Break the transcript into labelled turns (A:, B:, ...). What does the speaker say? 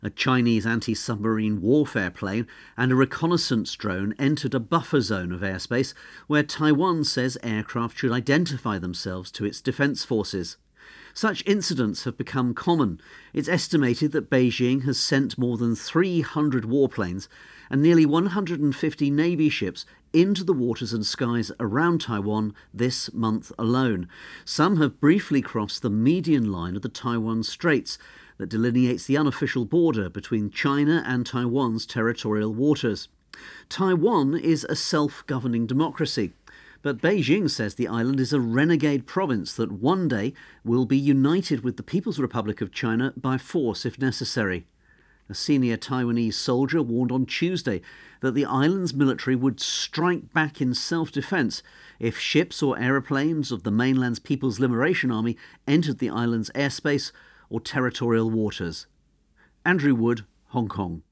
A: A Chinese anti-submarine warfare plane and a reconnaissance drone entered a buffer zone of airspace where Taiwan says aircraft should identify themselves to its defence forces. Such incidents have become common. It's estimated that Beijing has sent more than 300 warplanes and nearly 150 Navy ships into the waters and skies around Taiwan this month alone. Some have briefly crossed the median line of the Taiwan Straits that delineates the unofficial border between China and Taiwan's territorial waters. Taiwan is a self-governing democracy, but Beijing says the island is a renegade province that one day will be united with the People's Republic of China by force if necessary. A senior Taiwanese soldier warned on Tuesday that the island's military would strike back in self-defence if ships or aeroplanes of the mainland's People's Liberation Army entered the island's airspace or territorial waters. Andrew Wood, Hong Kong.